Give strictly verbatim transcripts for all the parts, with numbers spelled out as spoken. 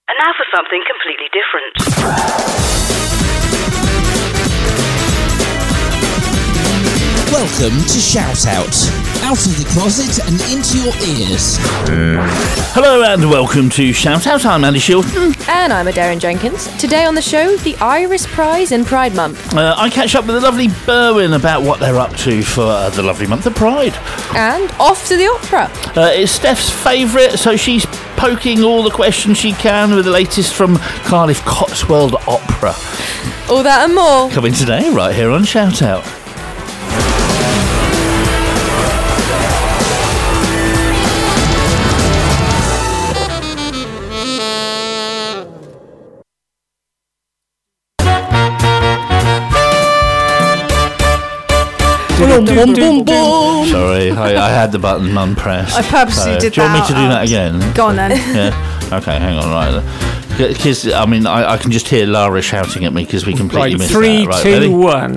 And now for something completely different. Welcome to Shout Out. Out of the closet and into your ears. Hello and welcome to Shout Out. I'm Andy Shilton. And I'm Darren Jenkins. Today on the show, the Iris Prize in Pride Month. Uh, I catch up with the lovely Berwyn about what they're up to for uh, the lovely month of Pride. And off to the opera. Uh, it's Steph's favourite, so she's poking all the questions she can with the latest from Cardiff Cotswold Opera. All that and more. Coming today, right here on Shout Out. Boom, boom, boom, boom. Sorry, I, I had the button unpressed. I purposely So, did do you want me that to do out. that again? Go on then. Yeah. Okay, hang on, right. Because, I mean, I, I can just hear Lara shouting at me because we completely Right, missed three, that. Right, two, ready? one.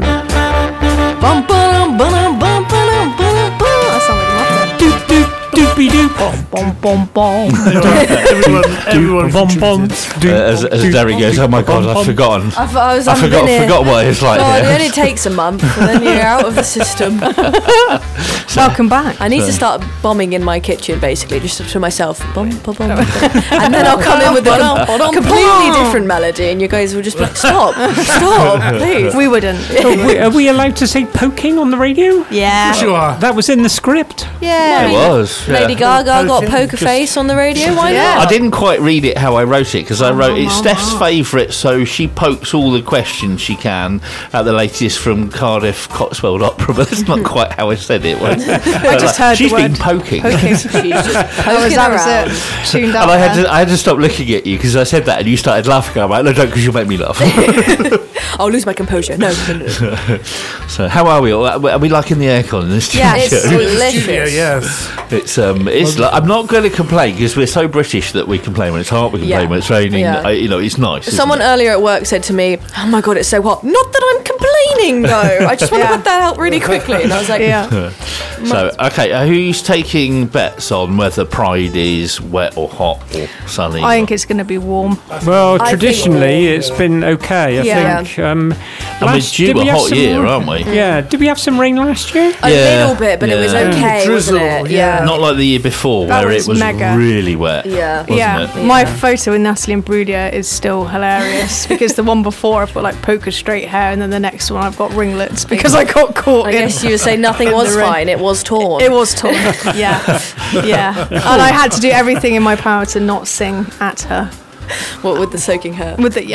Bum, bum, bum, bum, bum, bum, bum. That sounds like a muffin. Doop, doop, doopy doop. Bum, bum, bum. everyone, everyone Bum, bum, Uh, as as Derry goes, oh my God, I've forgotten. I, th- I was I forgot, unfinished. forgot what it's like God, it here. only takes a month and then you're out of the system. Welcome back. I need to start bombing in my kitchen, basically, just to myself. Bum, bum, bum, bum. And then I'll come in with a com- completely different melody, and you guys will just be like, stop, stop, please. We wouldn't. Are we, are we allowed to say poking on the radio? Yeah. Sure are. That was in the script. Yeah. It was. yeah. Lady Gaga got Poking, poker just- face on the radio, why Yeah. not? I didn't quite read it how I wrote it because I wrote it's oh, Steph's oh. favourite, so she pokes all the questions she can at the latest from Cardiff Cotswold Opera, but that's not quite how I said it. Was it? I just heard She's the been word poking. poking. She's just That was, poking that around. was it. Tuned out And I had there. to, I had to stop looking at you because I said that and you started laughing. I'm like, no, don't, because you'll make me laugh. I'll lose my composure. No, no, no. So, how are we all? Are we liking the aircon in this studio? Yeah, it's delicious. Studio, yes. It's um, it's. Like, I'm not going to complain because we're so British that we complain when it's hot, we complain Yeah. when it's raining. Yeah. I, you know, it's nice. isn't Someone it? earlier at work said to me, "Oh my God, it's so hot." Not that I'm complaining, though. I just want to Yeah. put that out really quickly. And I was like, Yeah. So, okay, uh, who's taking bets on whether Pride is wet or hot or sunny? I think it's going to be warm. Well, I traditionally, it's been okay, I Yeah. think. Um, and we're last- due did a we have hot some- year, aren't we? Yeah, did we have some rain last year? a Yeah, little bit, but it was yeah. okay, Drizzle, wasn't it? yeah. Not like the year before, That where was it was mega. really wet. Yeah. wasn't Yeah. it? My photo with Natalie and Brudia is still hilarious because the one before I've got like poker straight hair and then the next one I've got ringlets because I got caught I in. guess you would say nothing In was the rain. fine. It was torn. It was torn. Yeah. Yeah. And I had to do everything in my power to not sing at her. What with the soaking hair? With it, yeah.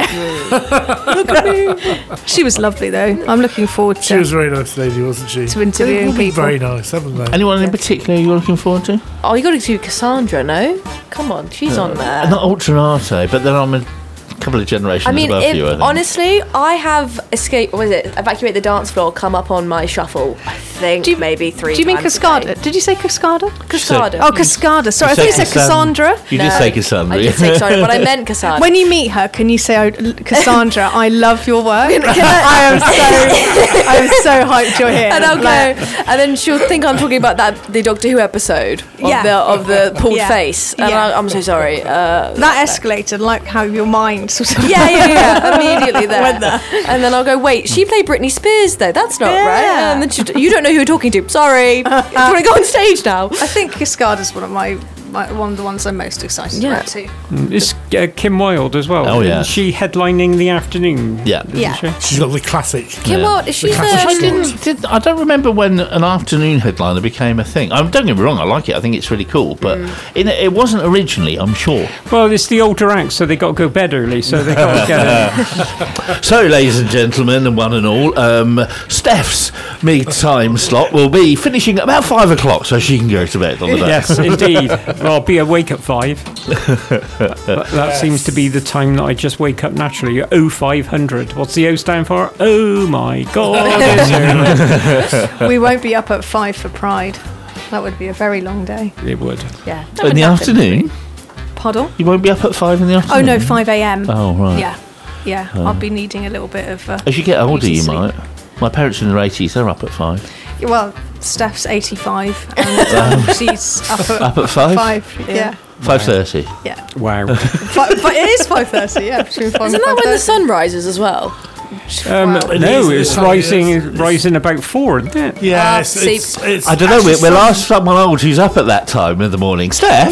Look at me. She was lovely though. I'm looking forward She to, was a very nice lady, wasn't she? to interviewing They've all been people. very nice, haven't they? Anyone in particular you're looking forward to? Oh, you got to do Cassandra, no? Come on, she's on there. Not Ultranate, but then I'm a couple of generations I mean, above if, you, I think. honestly, I have escaped. What is it? Evacuate the dance floor. Come up on my shuffle. I think Do you- maybe three. Do you mean times a Cascada? day. Did you say Cascada? Cascada. Oh, Cascada. Sorry, I thought you said Cassandra. You No, did say Cassandra. I did say sorry, but I meant Cassandra. When you meet her, can you say, oh, Cassandra, I love your work? Can I- I am so, I am so hyped you're here. and I'll Like, go, and then she'll think I'm talking about that the Doctor Who episode of Yeah. the of the pulled Yeah. face, and Yeah. I, I'm so sorry. Uh, that escalated, like how your mind sort of. yeah, yeah, yeah, immediately there. Went there. And then I'll go, wait, she played Britney Spears though. That's not Yeah. right. And then she, you don't know who you're talking to. Sorry. Do you want to go on stage now? I think Cascada's one of my, my one of the ones I'm most excited Yeah. about too. It's uh, Kim Wilde as well. Oh, yeah. Isn't she headlining the afternoon? Yeah. isn't Yeah. she? She's got the classic. Kim Yeah. Wilde, is she classic I the... didn't. Did, I don't remember when an afternoon headliner became a thing. Um, don't get me wrong, I like it. I think it's really cool, but it, it wasn't originally. I'm sure. Well, it's the older acts, so they got to go bed early, so they got to get it. So, ladies and gentlemen, and one and all, um, Steph's mid-time slot will be finishing at about five o'clock, so she can go to bed on the day. Yes, indeed. Well, I'll be awake at five. But that seems to be the time that I just wake up naturally. Oh five hundred. What's the O stand for? Oh my God. it's early. We won't be up at five for Pride. That would be a very long day. It would. Yeah. In the afternoon, Pardon? you won't be up at five in the Oh afternoon. no, five a.m. Oh right. Yeah, yeah. I'll be needing a little bit of. Uh, As you get older, you sleep. might. My parents are in their eighties. They're up at five. Well, Steph's eighty-five and um, she's up at Up at five. five. Yeah. five thirty. Yeah. Wow. Fi- fi- it is five thirty, yeah. Between five Isn't and that when the five thirty. sun rises as well? Um, Wow. no, It is, it's it is. rising It's- rising about four, isn't it? Yeah, Ah, it's, see- it's, it's I don't know. actually We'll, we'll some- ask someone old who's up at that time in the morning. Steph.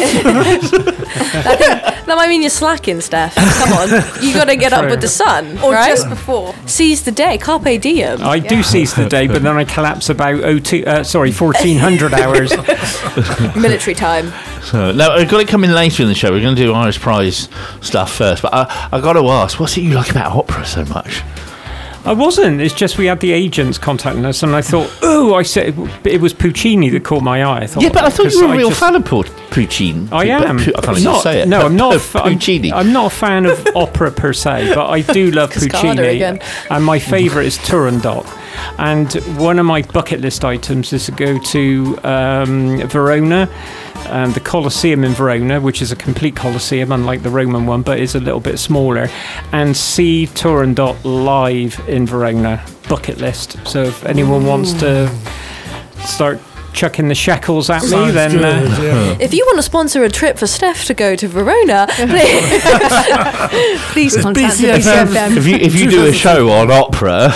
That might mean you're slacking, Steph. Come on. You got to get up True. with the sun. Or right? just before. Seize the day. Carpe diem. I do seize the day, but then I collapse about oh two, uh, sorry, fourteen hundred hours. Military time. So, now, I've got it coming later in the show. We're going to do Irish Prize stuff first. But I, I got to ask, what's it you like about opera so much? I wasn't. It's just we had the agents contacting us, and I thought, oh, I said it was Puccini that caught my eye. I thought, Yeah, but I thought you were a because real just- fan of Pu- Puccini. I am. Pu- I can't even Not- say it. No, I'm not. a fa- I'm, Puccini. I'm not a fan of opera per se, but I do love Cascada Puccini. again. And my favourite is Turandot. And one of my bucket list items is to go to um, Verona, um, the Colosseum in Verona, which is a complete Colosseum, unlike the Roman one, but is a little bit smaller, and see Turandot live in Verona. Bucket list. So if anyone wants to start chucking the shekels at me, Sounds then good, uh, yeah. If you want to sponsor a trip for Steph to go to Verona, please, Please contact the B B C C F F M. M. If you if you do a show on opera,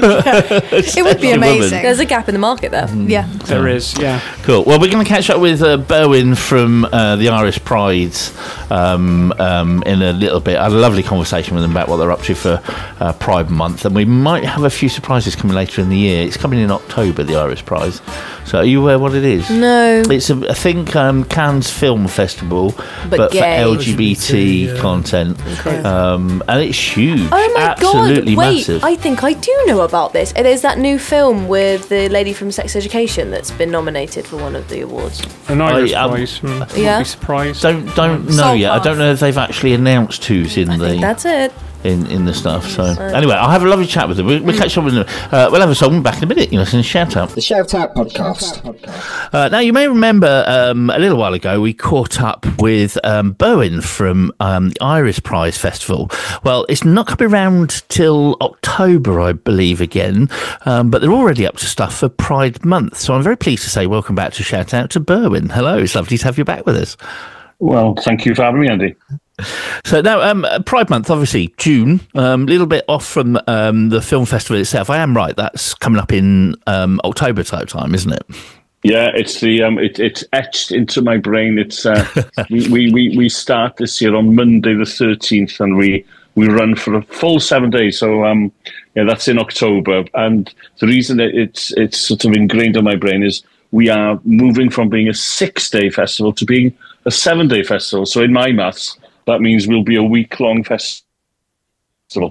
It would be Woman. amazing. there's a gap in the market there. Yeah. there is, yeah. cool. Well, we're going to catch up with uh, Berwyn from uh, the Irish Pride um, um, in a little bit. I had a lovely conversation with them about what they're up to for uh, Pride Month, and we might have a few surprises coming later in the year. It's coming in October, the Irish Prize. So, are you aware what it is? No. It's, a, I think, um, Cannes Film Festival, But but, for gay. L G B T L G B T, yeah. content. Okay. Um, and it's huge. Oh my Absolutely god! Wait, massive. I think I do know about this. It is that new film with the lady from Sex Education that's been nominated for one of the awards. An Irish I, um, prize. Hmm, wouldn't Yeah. be surprised. don't don't know Soul yet. I Path. don't know if they've actually announced who's in I the think that's it. in, in the stuff. So anyway, I'll have a lovely chat with them. We'll, we'll catch up with them. Uh, we'll have a song back in a minute. You know, and shout out. The Shout Out Podcast. Uh, now, you may remember um, a little while ago we caught up with um, Berwyn from um, the Irish Prize Festival. Well, it's not coming around till October, I believe, again, um, but they're already up to stuff for Pride Month. So I'm very pleased to say welcome back to Shout Out to Berwyn. Hello, it's lovely to have you back with us. Well, thank you for having me, Andy. So now, um, Pride Month, obviously June, a um, little bit off from um, the film festival itself. I am right; that's coming up in um, October type time, isn't it? Yeah, it's the um, it, it's etched into my brain. It's uh, we, we, we we start this year on Monday the thirteenth, and we we run for a full seven days. So um, yeah, that's in October. And the reason that it's it's sort of ingrained in my brain is we are moving from being a six day festival to being a seven day festival. So in my maths, that means we'll be a week long festival.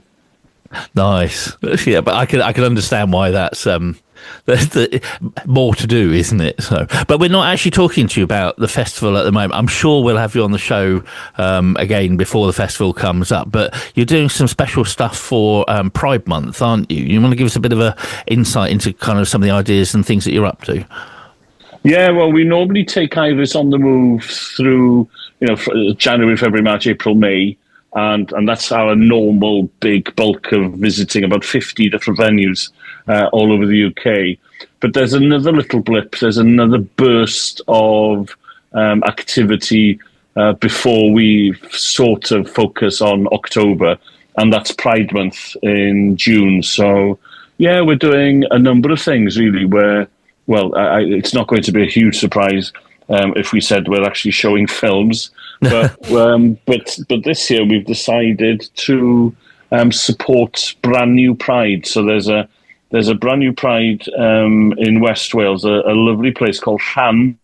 Nice, yeah, but I can I can understand why that's um, the, the, more to do, isn't it? So, but we're not actually talking to you about the festival at the moment. I'm sure we'll have you on the show um, again before the festival comes up. But you're doing some special stuff for um, Pride Month, aren't you? You want to give us a bit of a insight into kind of some of the ideas and things that you're up to? Yeah, well, we normally take Iris on the move through, you know, January, February, March, April, May. And and that's our normal big bulk of visiting, about fifty different venues uh, all over the U K. But there's another little blip. There's another burst of um, activity uh, before we sort of focus on October, and that's Pride Month in June. So, yeah, we're doing a number of things, really, where, well, I, it's not going to be a huge surprise um, if we said we're actually showing films. but um, but but this year we've decided to um, support brand new Pride. So there's a there's a brand new Pride um, in West Wales, a, a lovely place called Llan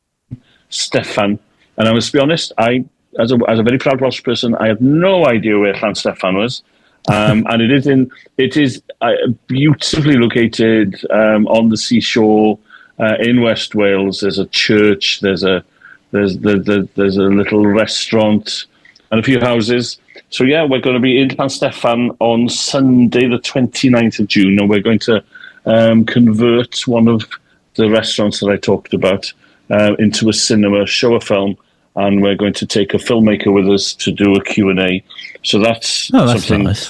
Steffan. And I must be honest, I as a as a very proud Welsh person, I had no idea where Llan Steffan was. Um, and it is in it is uh, beautifully located um, on the seashore uh, in West Wales. There's a church. There's a There's there's there's a little restaurant and a few houses. So yeah, we're going to be in Llan Steffan on Sunday, the twenty-ninth of June, and we're going to um, convert one of the restaurants that I talked about uh, into a cinema, show a film, and we're going to take a filmmaker with us to do a Q and A. So that's, Oh, that's something nice. to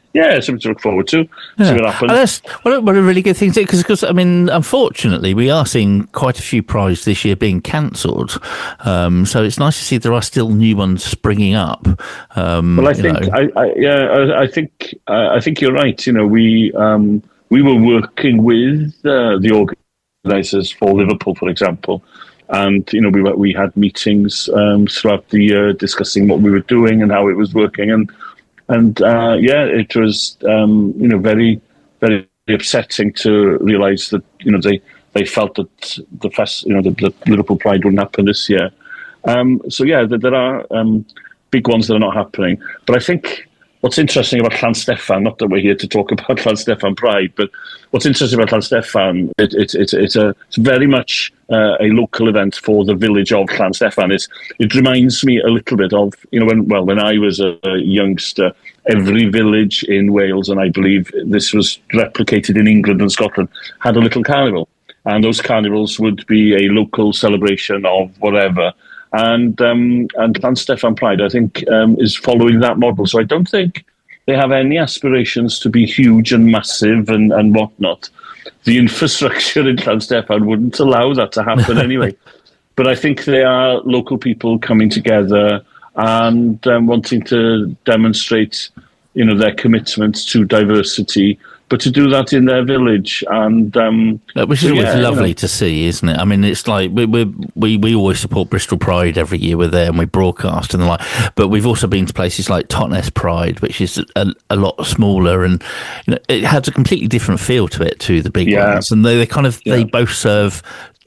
yeah, something to look forward to. Yeah. See what happens. Oh, that's what a, what a really good thing to because because I mean, unfortunately, we are seeing quite a few prides this year being cancelled. Um, so it's nice to see there are still new ones springing up. Um, well, I think know. I, I yeah I, I think uh, I think you're right. You know, we um, we were working with uh, the organisers for Liverpool, for example. And, you know, we we had meetings um, throughout the year discussing what we were doing and how it was working. And, and uh, yeah, it was, um, you know, very, very upsetting to realise that, you know, they, they felt that the fest, you know, the, the Liverpool Pride wouldn't happen this year. Um, so, yeah, there, there are um, big ones that are not happening. But I think what's interesting about Llansteffan, not that we're here to talk about Llansteffan Pride, but what's interesting about Llansteffan, it, it, it, it's, a, it's very much uh, a local event for the village of Llansteffan. It's, it reminds me a little bit of, you know, when well, when I was a, a youngster, every village in Wales, and I believe this was replicated in England and Scotland, had a little carnival. And those carnivals would be a local celebration of whatever. And um, and Llansteffan Pride, I think, um, is following that model. So I don't think they have any aspirations to be huge and massive and, and whatnot. The infrastructure in Llansteffan wouldn't allow that to happen anyway. But I think they are local people coming together and um, wanting to demonstrate, you know, their commitment to diversity, but to do that in their village. And um, which is so, always yeah, lovely you know. to see, isn't it? I mean, it's like we we we we always support Bristol Pride every year. We're there and we broadcast and the like. But we've also been to places like Totnes Pride, which is a, a lot smaller, and you know, it has a completely different feel to it to the big Yeah. ones. And they, they kind of Yeah. they both serve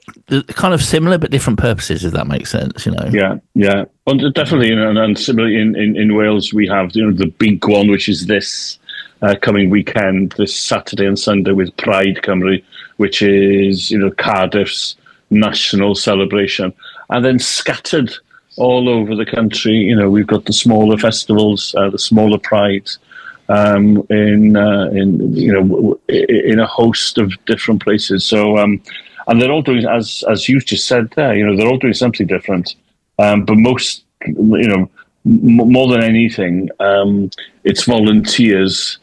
kind of similar but different purposes, if that makes sense. You know. Yeah, yeah, and definitely, you know, and, and similarly in, in, in Wales we have, you know, the big one, which is this uh, coming weekend, this Saturday and Sunday with Pride Cymru, which is, you know, Cardiff's national celebration, and then scattered all over the country. You know, we've got the smaller festivals, uh, the smaller prides, um, in uh, in you know in a host of different places. So. Um, And they're all doing, as as you just said there, you know, they're all doing something different. Um, but most, you know, m- more than anything, um, it's volunteers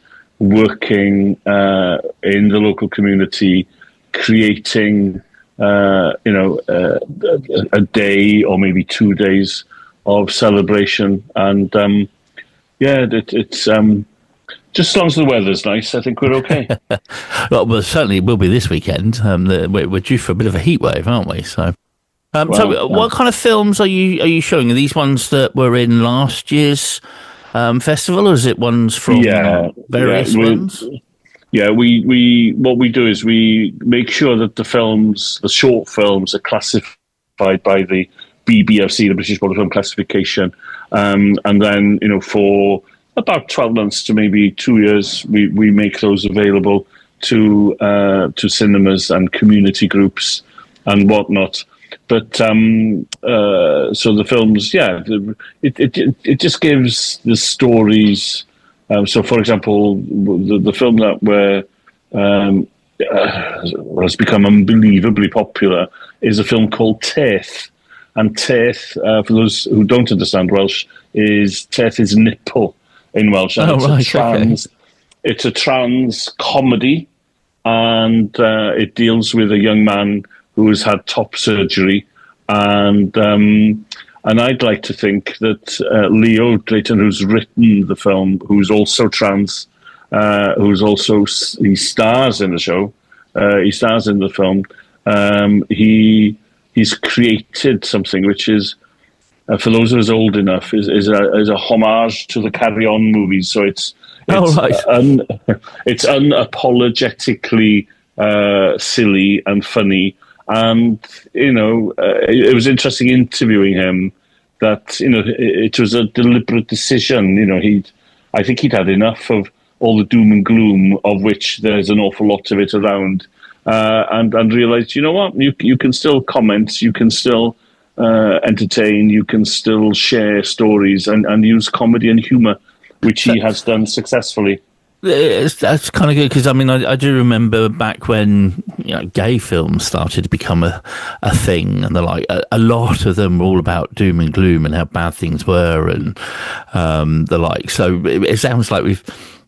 working uh, in the local community, creating, uh, you know, uh, a, a day or maybe two days of celebration. And um, yeah, it, it's. Um, Just as long as the weather's nice, I think we're okay. well, well, certainly it will be this weekend. Um, the, we're, we're due for a bit of a heat wave, aren't we? So, um, Well, so yeah. what kind of films are you are you showing? Are these ones that were in last year's um, festival, or is it ones from Yeah, various yeah, we- ones? Yeah, we, we what we do is we make sure that the films, the short films, are classified by the B B F C, the British Board of Film Classification, um, and then, you know, for about twelve months to maybe two years, we, we make those available to uh, to cinemas and community groups and whatnot. But um, uh, so the films, yeah, it it it just gives the stories. Um, so, for example, the, the film that we're, um, uh, has become unbelievably popular is a film called Teith. And Teith, uh, for those who don't understand Welsh, is Teith is nipple in Welsh. And Oh, it's, right, a trans, it's a trans comedy, and uh, it deals with a young man who has had top surgery. And um, and I'd like to think that uh, Leo Drayton, who's written the film, who's also trans, uh, who's also, he stars in the show, uh, he stars in the film, um, he he's created something which is, uh, for those of us old enough, is, is, a, is a homage to the Carry On movies. So it's, it's, Oh, right. un, it's unapologetically uh, silly and funny. And, you know, uh, it, it was interesting interviewing him that, you know, it, it was a deliberate decision. You know, he'd, I think he'd had enough of all the doom and gloom, of which there's an awful lot of it around, uh, and, and realised, you know what, you, you can still comment, you can still uh, entertain, you can still share stories and, and use comedy and humour, which he has done successfully. It's, that's kind of good because I mean I, I do remember back when, you know, gay films started to become a, a thing, and they're like a, a lot of them were all about doom and gloom and how bad things were and um, the like. So it, it sounds like we've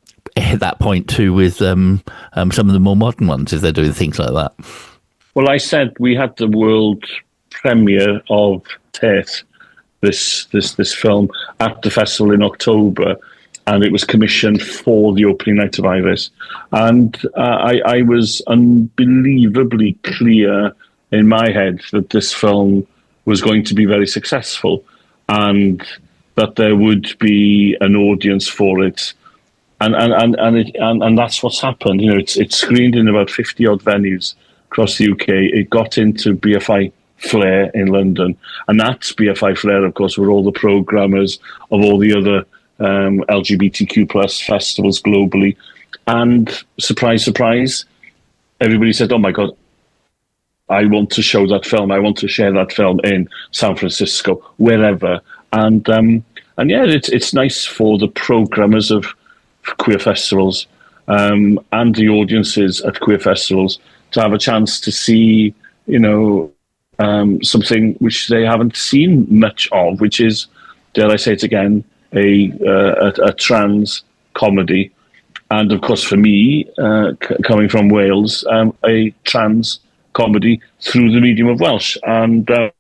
hit that point too with um, um, some of the more modern ones if they're doing things like that. Well, I said we had the world premiere of Tearth, this this this film, at the festival in October, and it was commissioned for the opening night of Iris. And uh, I, I was unbelievably clear in my head that this film was going to be very successful and that there would be an audience for it. And and, and, and, it, and, and that's what's happened. You know, it's it's screened in about fifty odd venues across the U K. It got into B F I Flair in London. And that's B F I Flair, of course, were all the programmers of all the other um, L G B T Q plus festivals globally. And surprise, surprise, everybody said, oh my God, I want to show that film. I want to share that film in San Francisco, wherever. And um, and yeah, it's it's nice for the programmers of queer festivals um, and the audiences at queer festivals to have a chance to see, you know, um, something which they haven't seen much of, which is, dare I say it again, a uh, a, a trans comedy, and of course for me, uh, c- coming from Wales, um, a trans comedy through the medium of Welsh. And um,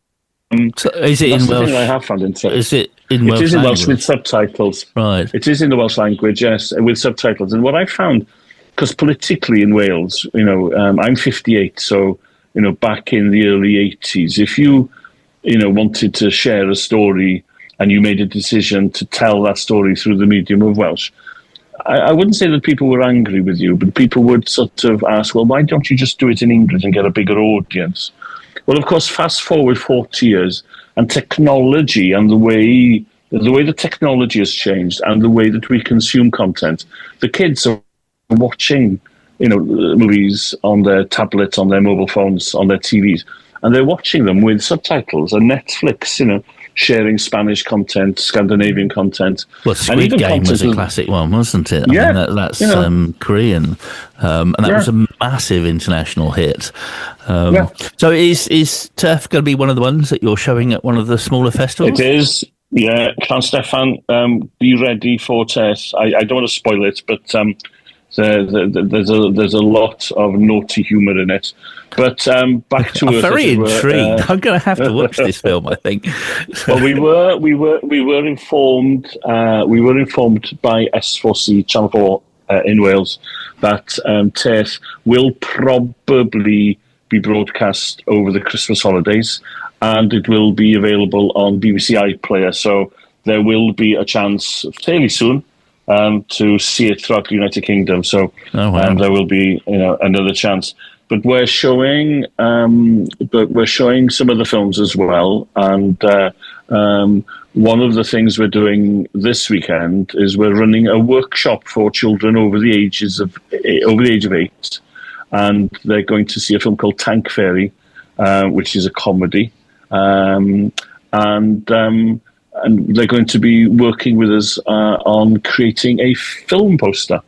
so is it that's in the Welsh? thing I have found interesting. Is it in Welsh? It is in Welsh language? with subtitles. Right. It is in the Welsh language, yes, with subtitles. And what I found, because politically in Wales, you know, um, I'm fifty-eight, so, you know, back in the early eighties, if you, you know, wanted to share a story and you made a decision to tell that story through the medium of Welsh, I, I wouldn't say that people were angry with you, but people would sort of ask, well, why don't you just do it in English and get a bigger audience? Well, of course, fast forward forty years, and technology and the way the way the technology has changed and the way that we consume content, the kids are watching, you know, movies on their tablets, on their mobile phones, on their T Vs, and they're watching them with subtitles. And Netflix, you know, sharing Spanish content, Scandinavian content. Well, Squid Game was a with, classic one, wasn't it? I yeah, mean, that, that's you know, um, Korean, um, and that yeah. was a massive international hit. Um, yeah. So is is Turf going to be one of the ones that you're showing at one of the smaller festivals? It is, yeah. Can Stefan, um, be ready for Turf. I, I don't want to spoil it, but um, the, the, the, there's a there's a lot of naughty humour in it. But um, back to I'm Earth, very intrigued. Uh, I'm going to have to watch this film, I think. Well, we were we were we were informed uh, we were informed by S four C Channel four uh, in Wales that um, Tearth will probably be broadcast over the Christmas holidays, and it will be available on B B C iPlayer. So there will be a chance fairly soon um, to see it throughout the United Kingdom. So oh, wow. um, there will be, you know, another chance. But we're showing, um, but we're showing some of the films as well. And uh, um, one of the things we're doing this weekend is we're running a workshop for children over the ages of over the age of eight, and they're going to see a film called Tank Fairy, uh, which is a comedy, um, and um, and they're going to be working with us uh, on creating a film poster.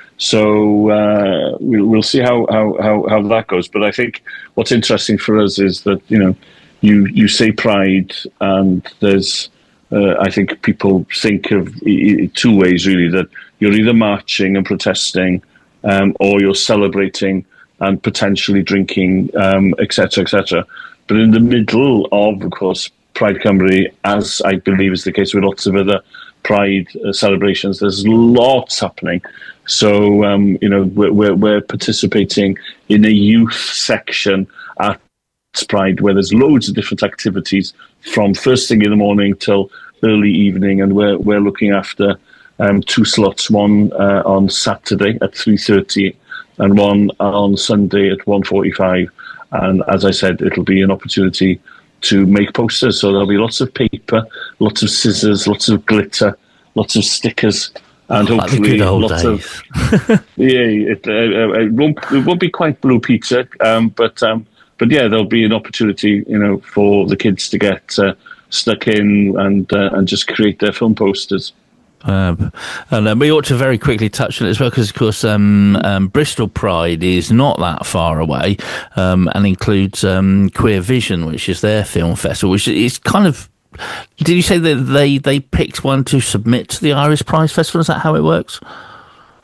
So uh, we'll, we'll see how, how, how, how that goes. But I think what's interesting for us is that, you know, you, you say pride, and there's, uh, I think people think of two ways, really, that you're either marching and protesting um, or you're celebrating and potentially drinking, um, et cetera, et cetera. But in the middle of, of course, Pride Cymru, as I believe is the case with lots of other Pride uh, celebrations, there's lots happening. So, um, you know, we're, we're, we're participating in a youth section at Pride where there's loads of different activities from first thing in the morning till early evening. And we're, we're looking after um, two slots, one uh, on Saturday at three thirty and one on Sunday at one forty-five. And as I said, it'll be an opportunity to make posters. So there'll be lots of paper, lots of scissors, lots of glitter, lots of stickers. And oh, hopefully, lots days. of yeah, it, uh, it won't it won't be quite Blue Peter, um, but um, but yeah, there'll be an opportunity, you know, for the kids to get uh, stuck in and uh, and just create their film posters. Um, and um, we ought to very quickly touch on it as well, because of course um, um, Bristol Pride is not that far away, um, and includes um, Queer Vision, which is their film festival, which is kind of. Did you say that they, they picked one to submit to the Iris Prize Festival? Is that how it works?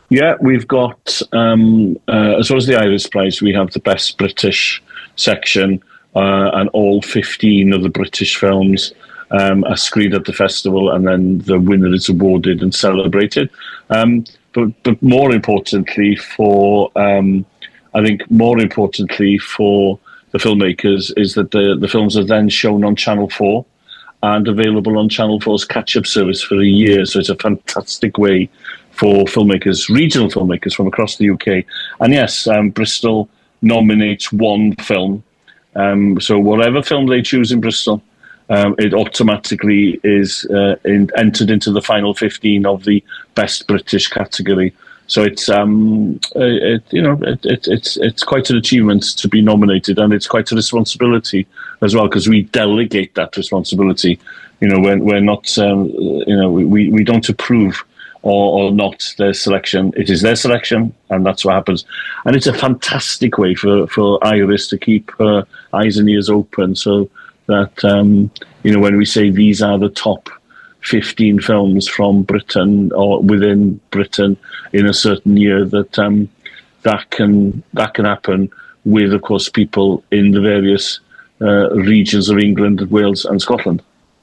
Yeah, we've got, um, uh, as well as the Iris Prize, we have the Best British section, uh, and all fifteen of the British films um, are screened at the festival, and then the winner is awarded and celebrated. Um, but, but more importantly, for um, I think more importantly for the filmmakers is that the, the films are then shown on Channel four and available on Channel four's catch-up service for a year. So it's a fantastic way for filmmakers, regional filmmakers from across the U K. And yes, um, Bristol nominates one film. Um, so whatever film they choose in Bristol, um, it automatically is uh, in, entered into the final fifteen of the Best British category. So it's um, it, you know it, it, it's it's quite an achievement to be nominated, and it's quite a responsibility as well, because we delegate that responsibility. You know, we're, we're not um, you know we, we don't approve or, or not their selection. It is their selection, and that's what happens. And it's a fantastic way for, for Iris to keep her eyes and ears open, so that um, you know when we say these are the top fifteen films from Britain or within Britain in a certain year, that um, that can that can happen with, of course, people in the various uh, regions of England, Wales, and Scotland,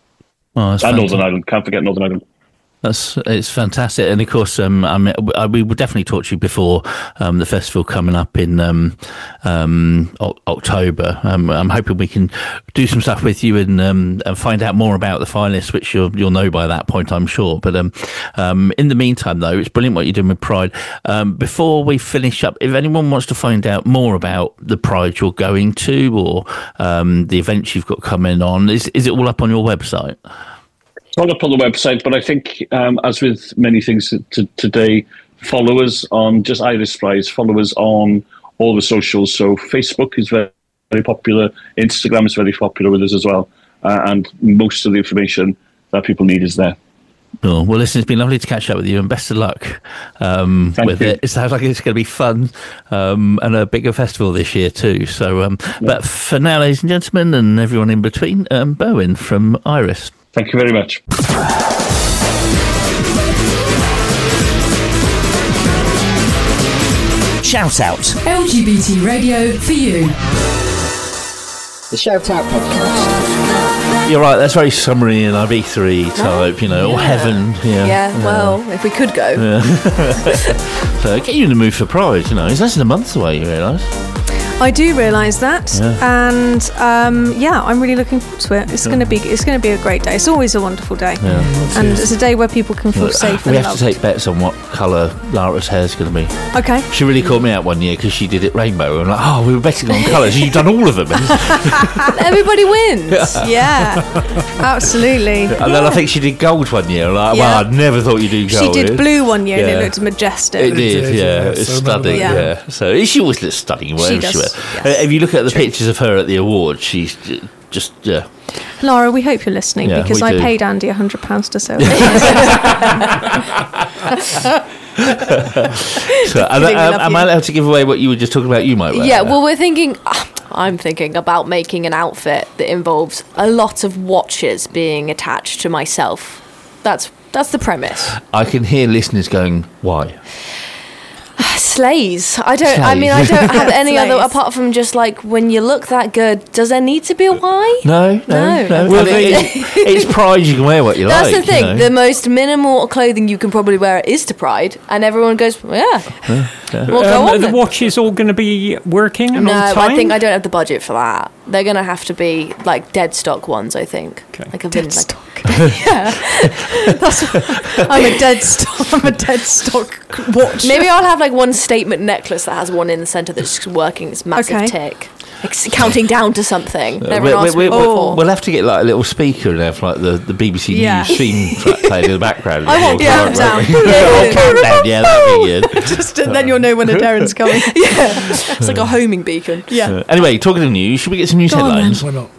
oh, and fantastic. Northern Ireland. Can't forget Northern Ireland. That's it's fantastic, and of course, um, I mean, we will definitely talk to you before um, the festival coming up in um, um, o- October. Um, I'm hoping we can do some stuff with you and, um, and find out more about the finalists, which you'll you'll know by that point, I'm sure. But um, um, in the meantime, though, it's brilliant what you're doing with Pride. Um, before we finish up, if anyone wants to find out more about the Pride you're going to, or um, the events you've got coming on, is is it all up on your website? All up on the website, but I think, um, as with many things t- t- today, follow us on just Iris Prize, follow us on all the socials. So Facebook is very, very popular, Instagram is very popular with us as well, uh, and most of the information that people need is there. Oh, well, listen, it's been lovely to catch up with you, and best of luck um, with you. It. It sounds like it's going to be fun, um, and a bigger festival this year too. So, um, yeah. But for now, ladies and gentlemen, and everyone in between, um, Bowen from Iris. Thank you very much. Shout Out. L G B T radio for you. The Shout Out podcast. You're right, that's very summary and Ibiza type, you know, yeah. or heaven. Yeah, yeah well, uh, if we could go. Yeah. So get you in the mood for Pride, you know. It's less than a month away, you realise. I do realise that, yeah. and um, yeah, I'm really looking forward to it. It's yeah. going to be it's going to be a great day. It's always a wonderful day, yeah. and it's a day where people can feel Look, safe. We and have loved. to take bets on what colour Lara's hair is going to be. Okay. She really caught me out one year because she did it rainbow. I'm like, oh, we were betting on colours. You've done all of them. Everybody wins. Yeah, absolutely. And then yeah. I think she did gold one year. Like, yeah. well, I never thought you'd do gold. She did blue one year, yeah. and it looked majestic. It did, it did yeah. yeah. It's so stunning, yeah. yeah. So she always looks stunning, wherever she, she went. yes. Uh, if you look at the True. pictures of her at the awards, she's just, yeah. Lara, we hope you're listening, Yeah, because we I do. paid Andy one hundred pounds to sell it. So, and, uh, am I allowed to give away what you were just talking about you might wear? Yeah, well, we're thinking, I'm thinking about making an outfit that involves a lot of watches being attached to myself. That's that's the premise. I can hear listeners going, why? Slays. I don't. I mean, I don't have any other apart from just like when you look that good. Does there need to be a why? No, no, No. no. Well, I mean, they- it's, it's Pride. You can wear what you That's like. the thing. You know? The most minimal clothing you can probably wear is to Pride, and everyone goes, well, yeah. We'll go Um, on are the then. watches all going to be working and No, on time? I think I don't have the budget for that. They're gonna have to be like dead stock ones, I think. Okay. Like a Dead vin- stock. Like, yeah. That's what, I'm a dead stock. I'm a dead stock watch. Maybe I'll have like one statement necklace that has one in the centre that's just working. This massive Okay. tick, like, s- counting down to something. Uh, Everyone we, asks we, me we, what Oh. for. We'll have to get like a little speaker and have like the, the B B C Yeah. News theme track playing in the background. I want Yeah, countdown. right. Yeah, Oh, yeah. countdown. Yeah, that'd be good. Just then you'll know when a Darren's coming. Yeah, it's like a homing beacon. Yeah. Uh, anyway, talking of news, should we get some news Go on, headlines? Why not?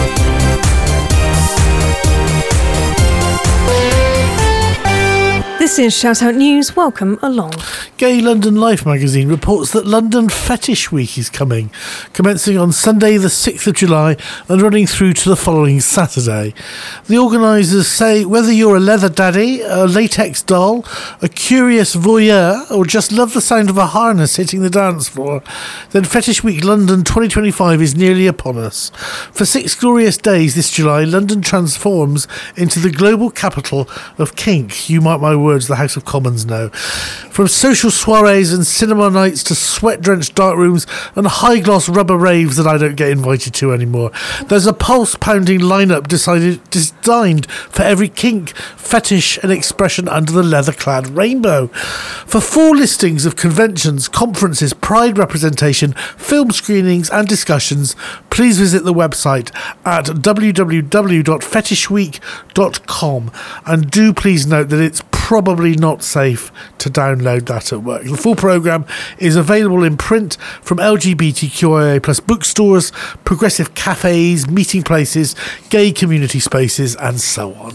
This This is Shout Out News. Welcome along. Gay London Life magazine reports that London Fetish Week is coming, commencing on Sunday the sixth of July and running through to the following Saturday. The organisers say whether you're a leather daddy, a latex doll, a curious voyeur, or just love the sound of a harness hitting the dance floor, then Fetish Week London twenty twenty-five is nearly upon us. For six glorious days this July, London transforms into the global capital of kink. You mark my words, the House of Commons know. From social soirees and cinema nights to sweat-drenched dark rooms and high-gloss rubber raves that I don't get invited to anymore, there's a pulse-pounding lineup decided, designed for every kink, fetish and expression under the leather-clad rainbow. For full listings of conventions, conferences, pride representation, film screenings and discussions, please visit the website at w w w dot fetish week dot com, and do please note that it's probably not safe to download that at work. The full programme is available in print from L G B T Q I A plus bookstores, progressive cafes, meeting places, gay community spaces and so on.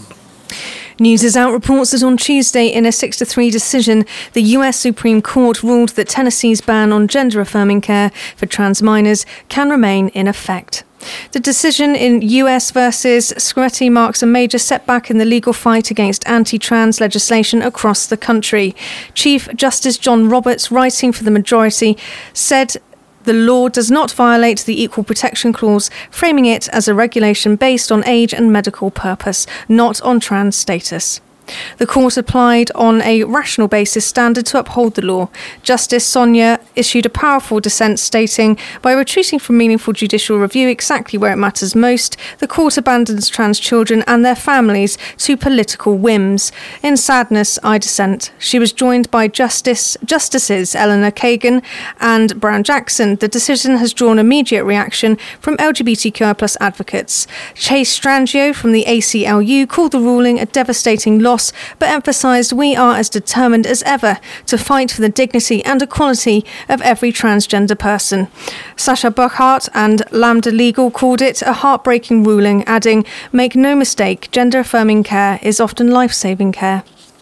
News is out reports that on Tuesday, in a six to three decision, the U S Supreme Court ruled that Tennessee's ban on gender-affirming care for trans minors can remain in effect. The decision in U S versus Scretti marks a major setback in the legal fight against anti-trans legislation across the country. Chief Justice John Roberts, writing for the majority, said the law does not violate the Equal Protection Clause, framing it as a regulation based on age and medical purpose, not on trans status. The court applied on a rational basis standard to uphold the law. Justice Sonia issued a powerful dissent stating, by retreating from meaningful judicial review exactly where it matters most, the court abandons trans children and their families to political whims. In sadness, I dissent. She was joined by Justice Justices Eleanor Kagan and Brown Jackson. The decision has drawn immediate reaction from L G B T Q I plus advocates. Chase Strangio from the A C L U called the ruling a devastating loss, but emphasised we are as determined as ever to fight for the dignity and equality of every transgender person. Sasha Burkhardt and Lambda Legal called it a heartbreaking ruling, adding, make no mistake, gender-affirming care is often life-saving care.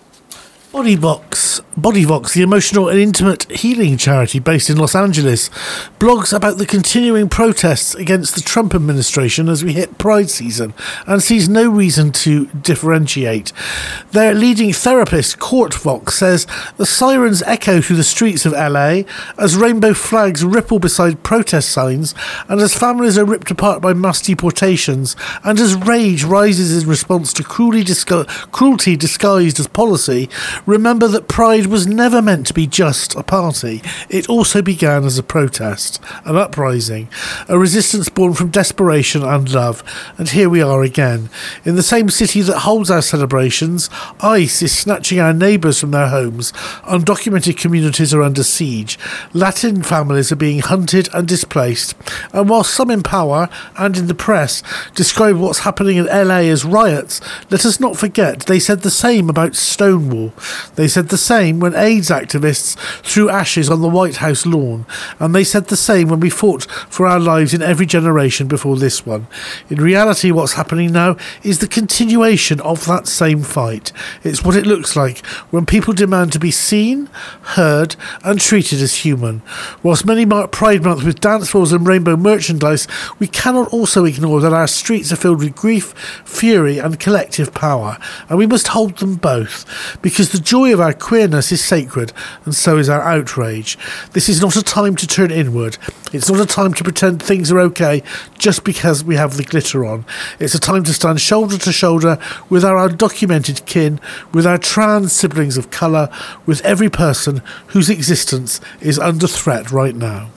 Bodyvox, Bodyvox, the emotional and intimate healing charity based in Los Angeles, blogs about the continuing protests against the Trump administration as we hit Pride season and sees no reason to differentiate. Their leading therapist, Courtvox, says the sirens echo through the streets of L A as rainbow flags ripple beside protest signs and as families are ripped apart by mass deportations and as rage rises in response to cruelty, disgu- cruelty disguised as policy. Remember that Pride was never meant to be just a party. It also began as a protest, an uprising, a resistance born from desperation and love. And here we are again. In the same city that holds our celebrations, ICE is snatching our neighbours from their homes. Undocumented communities are under siege. Latin families are being hunted and displaced. And while some in power and in the press describe what's happening in L A as riots, let us not forget they said the same about Stonewall. They said the same when AIDS activists threw ashes on the White House lawn, and they said the same when we fought for our lives in every generation before this one. In reality, what's happening now is the continuation of that same fight. It's what it looks like when people demand to be seen, heard, and treated as human. Whilst many mark Pride Month with dance floors and rainbow merchandise, we cannot also ignore that our streets are filled with grief, fury, and collective power, and we must hold them both, because the joy of our queerness is sacred, and so is our outrage. This is not a time to turn inward. It's not a time to pretend things are okay just because we have the glitter on. It's a time to stand shoulder to shoulder with our undocumented kin, with our trans siblings of colour, with every person whose existence is under threat right now.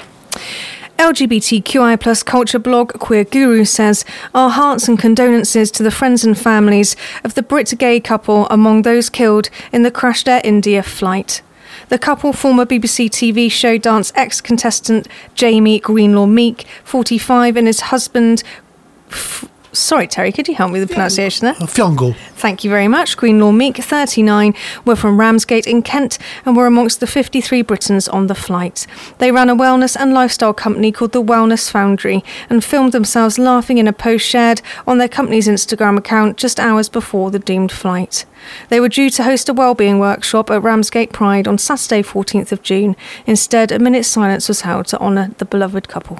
L G B T Q I plus culture blog Queer Guru says, our hearts and condolences to the friends and families of the Brit gay couple among those killed in the Crashed Air India flight. The couple, former B B C T V show dance ex-contestant Jamie Greenlaw Meek, forty-five, and his husband... F- Sorry, Terry, could you help me with the pronunciation there? Fiongle. Thank you very much. Greenlaw Meek, thirty-nine, were from Ramsgate in Kent and were amongst the fifty-three Britons on the flight. They ran a wellness and lifestyle company called the Wellness Foundry and filmed themselves laughing in a post shared on their company's Instagram account just hours before the doomed flight. They were due to host a wellbeing workshop at Ramsgate Pride on Saturday, fourteenth of June. Instead, a minute's silence was held to honour the beloved couple.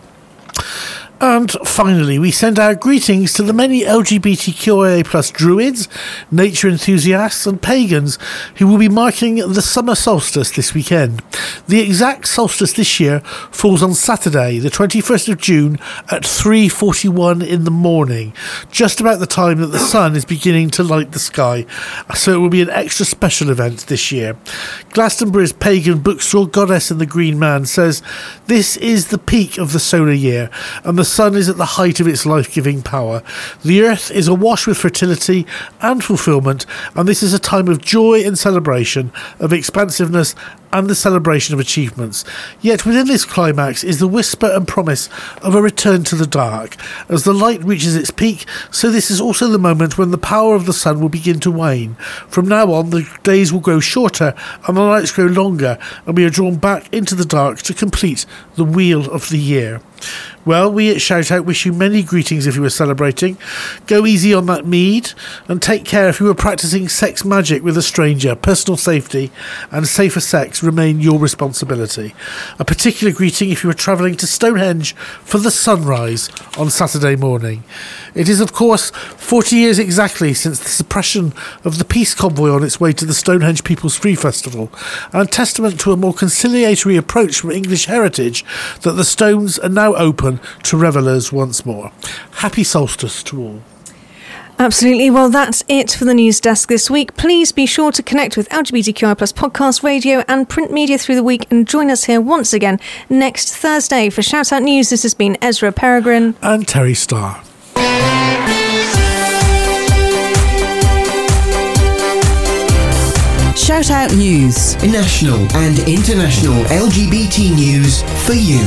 And finally, we send our greetings to the many L G B T Q I A plus druids, nature enthusiasts and pagans who will be marking the summer solstice this weekend. The exact solstice this year falls on Saturday, the twenty-first of June at three forty-one in the morning, just about the time that the sun is beginning to light the sky. So it will be an extra special event this year. Glastonbury's pagan bookstore Goddess and the Green Man says, "This is the peak of the solar year, and the sun is at the height of its life-giving power. The earth is awash with fertility and fulfillment, and this is a time of joy and celebration, of expansiveness and the celebration of achievements. Yet within this climax is the whisper and promise of a return to the dark. As the light reaches its peak, so this is also the moment when the power of the sun will begin to wane. From now on, the days will grow shorter and the nights grow longer, and we are drawn back into the dark to complete the wheel of the year." Well, we at Shout Out wish you many greetings if you were celebrating. Go easy on that mead, and take care if you were practicing sex magic with a stranger. Personal safety and safer sex remain your responsibility. A particular greeting if you were travelling to Stonehenge for the sunrise on Saturday morning. It is, of course, forty years exactly since the suppression of the peace convoy on its way to the Stonehenge People's Free Festival, and testament to a more conciliatory approach from English heritage that the stones are now open to revellers once more. Happy solstice to all. Absolutely. Well, that's it for the news desk this week. Please be sure to connect with L G B T Q I plus podcast, radio and print media through the week, and join us here once again next Thursday. For Shout Out News, this has been Ezra Peregrine and Terry Starr. Shout Out News. National and international L G B T news for you.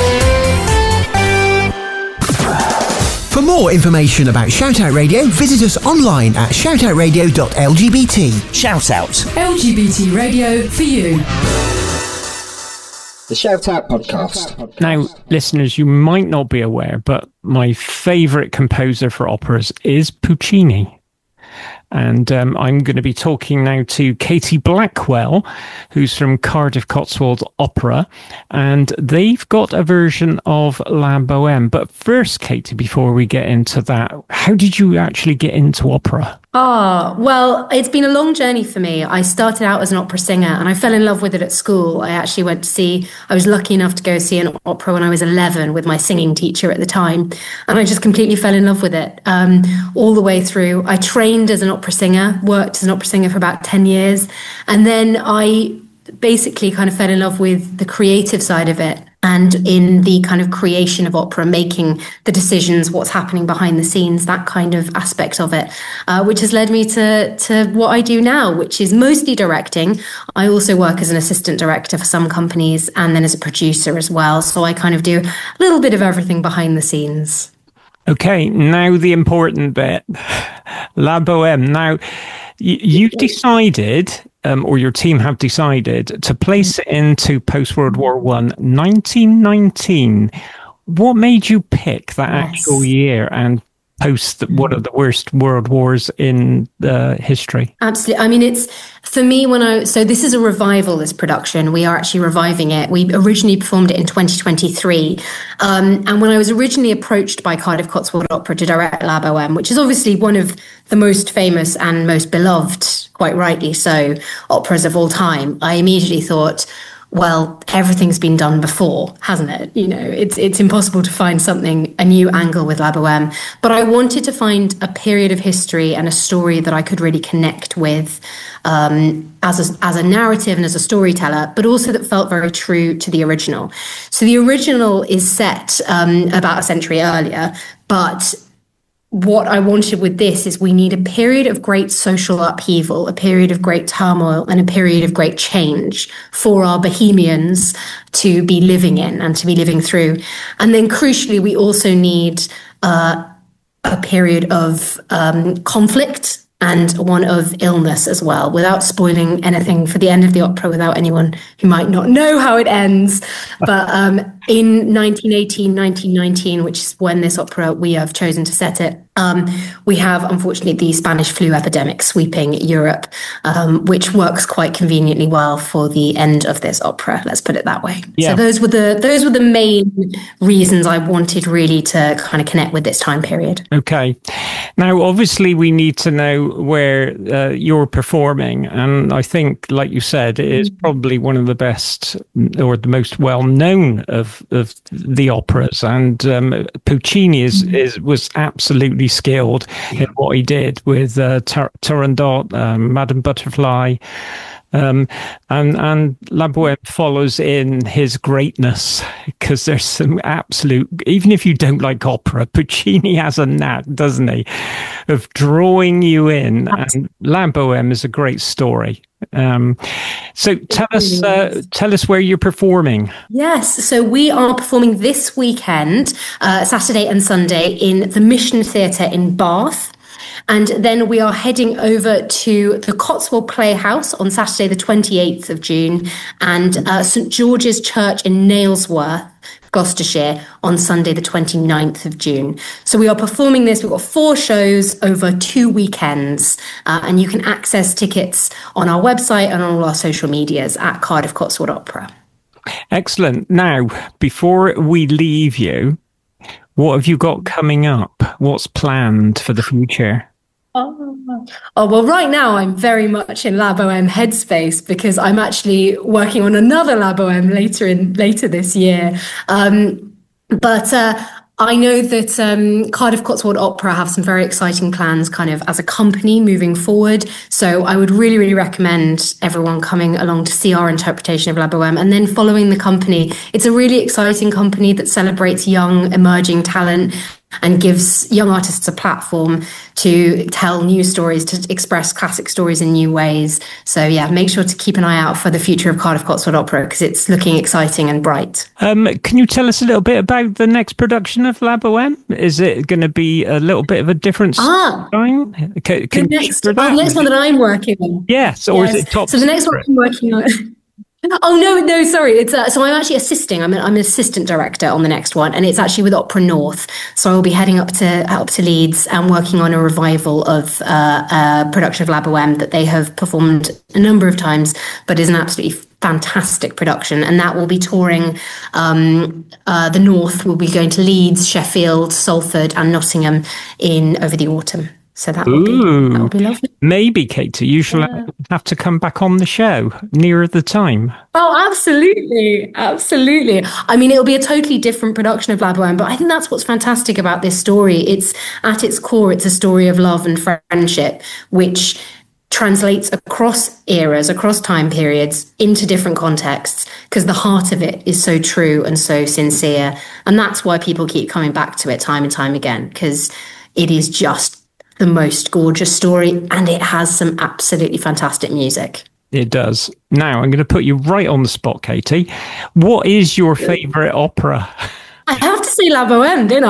For more information about Shout Out Radio, visit us online at shout out radio dot l g b t. Shout Out. L G B T radio for you. The Shout Out Podcast. Now, listeners, you might not be aware, but my favourite composer for operas is Puccini. And um, I'm going to be talking now to Katie Blackwell, who's from Cardiff Cotswold Opera, and they've got a version of La Bohème. But first, Katie, before we get into that, how did you actually get into opera? Ah, well, it's been a long journey for me. I started out as an opera singer and I fell in love with it at school. I actually went to see, I was lucky enough to go see an opera when I was eleven with my singing teacher at the time. And I just completely fell in love with it um, all the way through. I trained as an opera singer, worked as an opera singer for about ten years. And then I basically kind of fell in love with the creative side of it. And in the kind of creation of opera, making the decisions, what's happening behind the scenes, that kind of aspect of it, uh, which has led me to to what I do now, which is mostly directing. I also work as an assistant director for some companies and then as a producer as well. So I kind of do a little bit of everything behind the scenes. Okay, now the important bit, La Bohème. Now, y- you've decided... Um, or your team have decided to place it into post-World War One, nineteen nineteen. What made you pick that yes. actual year and post one of the worst world wars in uh, history? Absolutely. I mean, it's for me when I, so this is a revival, this production. We are actually reviving it. We originally performed it in twenty twenty-three. Um, and when I was originally approached by Cardiff Cotswold Opera to direct La Bohème, which is obviously one of the most famous and most beloved, quite rightly so, operas of all time, I immediately thought, well, everything's been done before, hasn't it? You know, it's it's impossible to find something, a new angle with La Bohème. But I wanted to find a period of history and a story that I could really connect with um, as a, as a narrative and as a storyteller, but also that felt very true to the original. So the original is set um, about a century earlier, but what I wanted with this is we need a period of great social upheaval, a period of great turmoil, and a period of great change for our Bohemians to be living in and to be living through. And then crucially, we also need uh, a period of um, conflict and one of illness as well, without spoiling anything for the end of the opera, without anyone who might not know how it ends. But um, in nineteen eighteen, nineteen nineteen, which is when this opera, we have chosen to set it, um, we have, unfortunately, the Spanish flu epidemic sweeping Europe, um, which works quite conveniently well for the end of this opera, let's put it that way. Yeah. So those were the those were the main reasons I wanted really to kind of connect with this time period. Okay. Now, obviously, we need to know where uh, you're performing. And I think, like you said, it is probably one of the best or the most well-known of, of the operas. And um, Puccini is, is was absolutely skilled in what he did with uh, Tur- Turandot, um, Madame Butterfly. Um, and and La Bohème follows in his greatness, because there's some absolute, even if you don't like opera, Puccini has a knack, doesn't he, of drawing you in. And La Bohème is a great story. Um, so tell us, uh, tell us where you're performing. Yes, so we are performing this weekend, uh, Saturday and Sunday, in the Mission Theatre in Bath. And then we are heading over to the Cotswold Playhouse on Saturday, the twenty-eighth of June, and uh, St George's Church in Nailsworth, Gloucestershire, on Sunday, the twenty-ninth of June. So we are performing this. We've got four shows over two weekends, uh, and you can access tickets on our website and on all our social medias at Cardiff Cotswold Opera. Excellent. Now, before we leave you, what have you got coming up? What's planned for the future? Oh. oh, well, right now I'm very much in La Bohème headspace, because I'm actually working on another La Bohème later in later this year. Um, but uh, I know that um, Cardiff Cotswold Opera have some very exciting plans kind of as a company moving forward. So I would really, really recommend everyone coming along to see our interpretation of La Bohème and then following the company. It's a really exciting company that celebrates young, emerging talent and gives young artists a platform to tell new stories, to express classic stories in new ways. So yeah, make sure to keep an eye out for the future of Cardiff Cotswold Opera, because it's looking exciting and bright. Um, can you tell us a little bit about the next production of La Bohème? Is it going to be a little bit of a different ah, time? Can, can the next, oh, the next one that I'm working on. Yes, or yes. is it top So the next one I'm working on... Oh no, no, sorry. It's uh, so I'm actually assisting. I'm an, I'm an assistant director on the next one, and it's actually with Opera North. So I will be heading up to up to Leeds and working on a revival of uh, a production of La Bohème that they have performed a number of times, but is an absolutely fantastic production, and that will be touring um, uh, the North. We'll be going to Leeds, Sheffield, Salford, and Nottingham in over the autumn. So that would, be, that would be lovely. Maybe, Katie, you shall yeah. have to come back on the show nearer the time. Oh, absolutely. Absolutely. I mean, it'll be a totally different production of La Bohème, but I think that's what's fantastic about this story. It's, at its core, it's a story of love and friendship, which translates across eras, across time periods, into different contexts, because the heart of it is so true and so sincere. And that's why people keep coming back to it time and time again, because it is just the most gorgeous story, and it has some absolutely fantastic music. It does. Now, I'm going to put you right on the spot, Katie. What is your favourite opera? I have to say La Bohème, didn't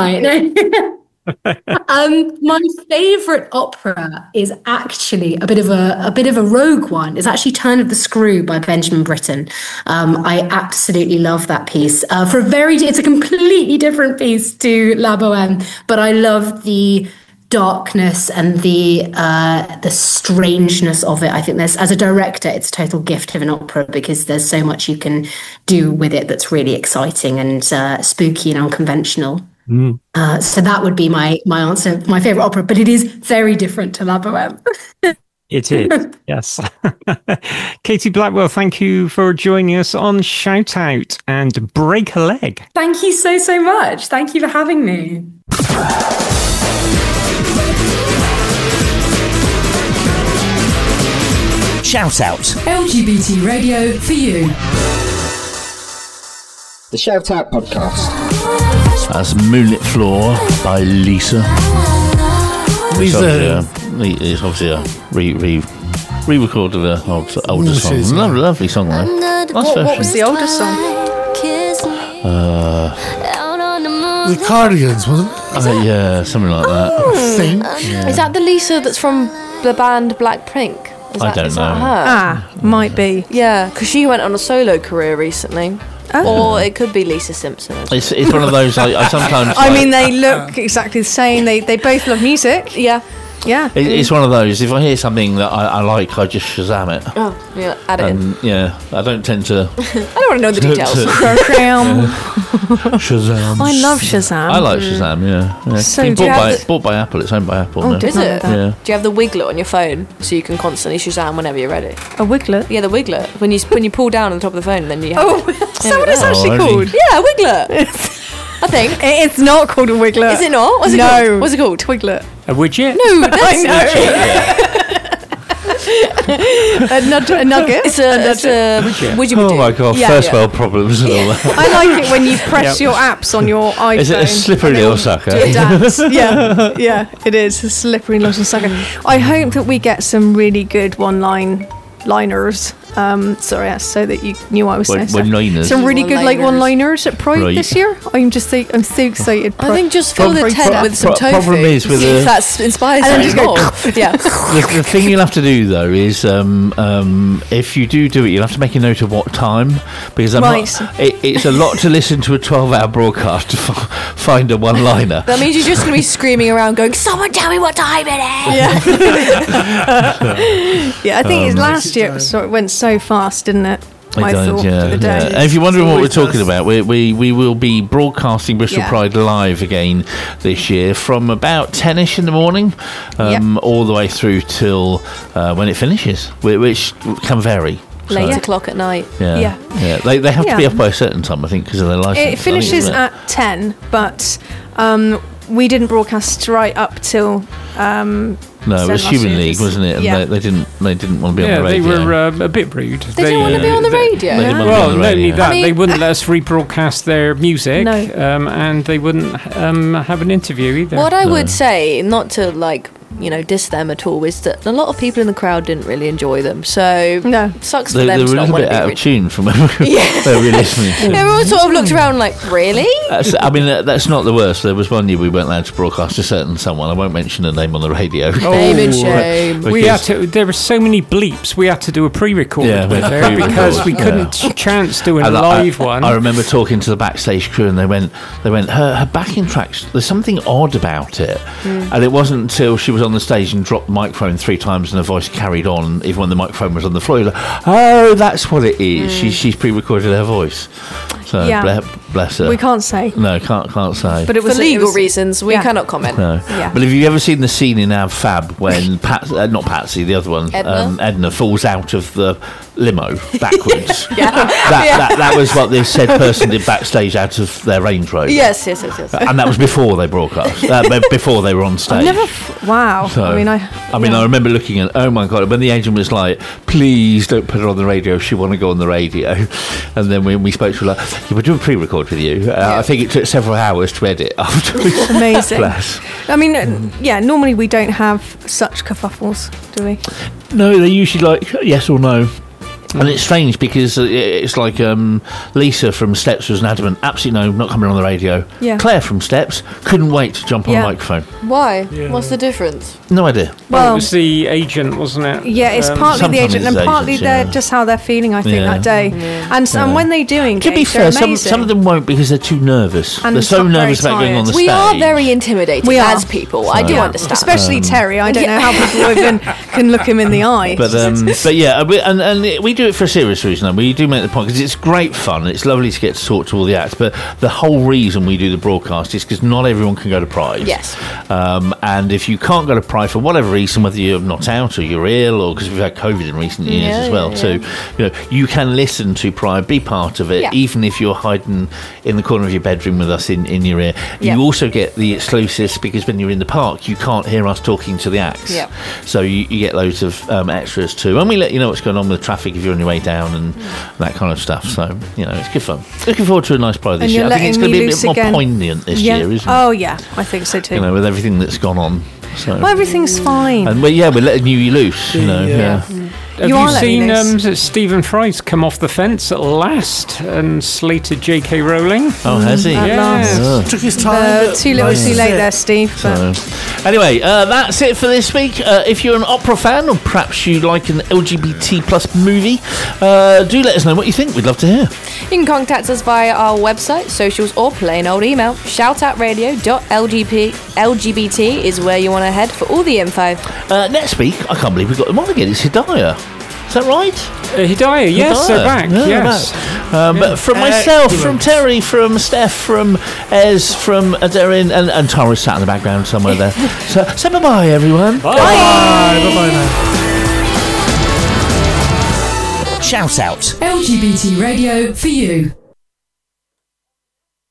I? um, my favourite opera is actually a bit of a a bit of a rogue one. It's actually Turn of the Screw by Benjamin Britten. Um, I absolutely love that piece. Uh, for a very, it's a completely different piece to La Bohème, but I love the darkness and the uh, the strangeness of it. I think there's, as a director, it's a total gift of an opera, because there's so much you can do with it that's really exciting and uh, spooky and unconventional. Mm. Uh, so that would be my my answer, my favourite opera, but it is very different to La Bohème. It is, yes. Katie Blackwell, thank you for joining us on Shout Out and Break a Leg. Thank you so, so much. Thank you for having me. Shout Out. L G B T radio for you. The Shout Out podcast. That's Moonlit Floor by Lisa. It's obviously a, it's obviously a re, re, re-record of an old, older song. Is, lovely, lovely song though. Nice what, what was the older song? Uh, The Cardigans, wasn't it? Uh, yeah, something like that. Oh. Thing. Yeah. Is that the Lisa that's from the band Black Pink? Is I that, don't is know. That her? Ah, might be. Yeah, because she went on a solo career recently. Oh. Or it could be Lisa Simpson. as well. It's, it's one of those, I, I sometimes... I like- mean, they look exactly the same. They they both love music. Yeah. Yeah. It, it's one of those, if I hear something that I, I like, I just Shazam it. Oh, yeah, add it in. And yeah, I don't tend to... I don't want to know the details. Shazam. Shazam. I love Shazam. I like Shazam, yeah. yeah. So Been do you bought, by, have the- bought by Apple, it's owned by Apple Oh, now. did Is it? that. Yeah. Do you have the Wiglet on your phone so you can constantly Shazam whenever you're ready? A Wiglet. Yeah, the Wiglet. When you when you pull down on the top of the phone, then you have Oh, it. is that what it's Oh, actually only- called? Yeah, Wiglet. I think. It- It's not called a Wiglet. Is it not? What's it no. called? What's it called? Twiglet. A widget? No, that's a, nud- a nugget. It's a, it's a Widget. widget. Oh my god, Yeah. first Yeah. world problems and all that. I like it when you press Yep. your apps on your iPhone. Is it a slippery and they little all sucker? do a dance. yeah, yeah, it is a slippery little sucker. I hope that we get some really good one-line liners. Um, sorry, that's so that you knew what I was One- saying. Steph. one-liners. Some really good like One-liners. one-liners at Pride Right. this year. I'm just so, I'm so excited. I think just fill the Prob- tent prob- with some pro- tofu. problem is with See the- if that inspires And then you just go more. Yeah. The, the thing you'll have to do though is um, um, if you do do it, you'll have to make a note of what time, because I'm Right. not, it, it's a lot to listen to a twelve-hour broadcast to f- find a one-liner. That means you're just going to be screaming around going, someone tell me what time it is. Yeah, I think Um, it's last year. So it went so fast, didn't it? It I does, thought yeah, the yeah. day. And if you're wondering what we're always talking does. about, we, we we will be broadcasting Bristol Yeah. Pride live again this year from about ten-ish in the morning, um, all the way through till uh, when it finishes, whi- which can vary. So, Late Yeah. o'clock at night. Yeah, Yeah. yeah. They, they have to be Yeah. up by a certain time, I think, because of their license. I It think, finishes isn't it? at ten, but um, we didn't broadcast right up till. Um, No, it Said was last Human year, League, it's- wasn't it? And yeah. they, they didn't they didn't want to be Yeah, on the they radio. were um, a bit rude. They didn't want to be on the radio. They didn't want to be Well, on the not only radio. that, I they mean- wouldn't let us rebroadcast their music, No. um, and they wouldn't um, have an interview either. What I would say, not to like, you know, diss them at all, is that a lot of people in the crowd didn't really enjoy them. So, No. sucks for They, them they to were a not little want bit to out be of tune from where we Yeah. where we were listening to. Everyone sort of looked around like, really? That's, I mean, that, that's not the worst. There was one year we weren't allowed to broadcast a certain someone. I won't mention the name on the radio. Shame and Oh, shame. We had Because- to. There were so many bleeps. We had to do a pre-record Yeah, we with had to her pre-record, because we yeah. couldn't ch- chance doing a And I- live I, one. I remember talking to the backstage crew, and they went, they went, her, her backing tracks. There's something odd about it, and it wasn't until she was on the stage and dropped the microphone three times, and her voice carried on, even when the microphone was on the floor. You're like, oh, that's what it is. She, she's pre-recorded her voice. So Yeah. ble- bless her. we can't say, No, can't can't say. but it was For it legal was- reasons, we yeah. cannot comment. No. Yeah. But have you ever seen the scene in Av Fab when Pat, uh, not Patsy, the other one, Edna? Um, Edna falls out of the limo backwards? Yeah. That, Yeah. that that was what this said person did backstage out of their Range Rover. Yes, yes, yes, yes. And that was before they broadcast, uh, be- before they were on stage. I've never. F- wow. So, I mean, I. I mean, yeah. I remember looking at, oh my god, when the agent was like, please don't put her on the radio, she want to go on the radio. And then when we spoke to her, like, yeah, we're doing pre-record with you. Uh, I think it took several hours to edit afterwards. Amazing. Bless. I mean, uh, yeah. Normally we don't have such kerfuffles, do we? No, they usually like yes or no. And it's strange because uh, it's like um, Lisa from Steps was an adamant, absolutely no, not coming on the radio. Yeah. Claire from Steps couldn't wait to jump on Yeah. the microphone. Why? What's the difference? No idea. well, Well- it was the agent, wasn't it? Yeah, it's Um, partly the sometimes agent it's and partly agents, their yeah. just how they're feeling. I think Yeah. that day, and so, and when they do engage, To be they're fair, some, amazing. some of them won't because they're too nervous. And they're so some very nervous about going on the tired. We stage. are very intimidating We are. as people. I do Yeah. understand. Especially Terry. I don't know how people even can look him in the eye. But um, but yeah, we- and and it- we do it for a serious reason. And we do make the point because it's great fun. It's lovely to get to talk to all the acts. But the whole reason we do the broadcast is because not everyone can go to Pride. Yes. Um, and if you can't go to Pride for whatever reason, whether you're not out or you're ill, or because we've had COVID in recent years Yeah, as well yeah, too, you know, you can listen to Pride, be part of it, Yeah. even if you're hiding in the corner of your bedroom with us in, in your ear. Yeah. You also get the exclusives because when you're in the park, you can't hear us talking to the acts. Yeah. So you, you get loads of um, extras too, and we let you know what's going on with traffic if you're on your way down and that kind of stuff. So, you know, it's good fun. Looking forward to a nice Pride this And year. you're I think it's letting going to me be a loose bit more again. poignant this yeah. year, isn't it? Oh, yeah, I think so too. You know, with everything that's gone on. So. Well, everything's fine. And, well, yeah, we're letting you loose, you know. Yeah. Yeah. Mm. Have You you, are letting seen loose. um, Stephen Fry's come off the fence at last and slated J K Rowling? Oh, has he? At Yes. last. Took his time. Uh, but too little, nice too to late see. there, Steve. But So, anyway, uh, that's it for this week. Uh, if you're an opera fan, or perhaps you like an L G B T plus movie, uh, do let us know what you think. We'd love to hear. You can contact us via our website, socials, or plain old email. shoutoutradio dot L G B T is where you want to head for all the info. Uh, next week, I can't believe we got them on again. It's Hidayah. Is that right? Uh, Hidayah, yes, they're Hidayah. back. Yeah, yes. back. Um, But from myself, from Terry, from Steph, from Ez, from Aderin, and, and Tara's sat in the background somewhere there. So, say bye-bye, everyone. Bye. Bye. Bye-bye now. Shout out. L G B T radio for you.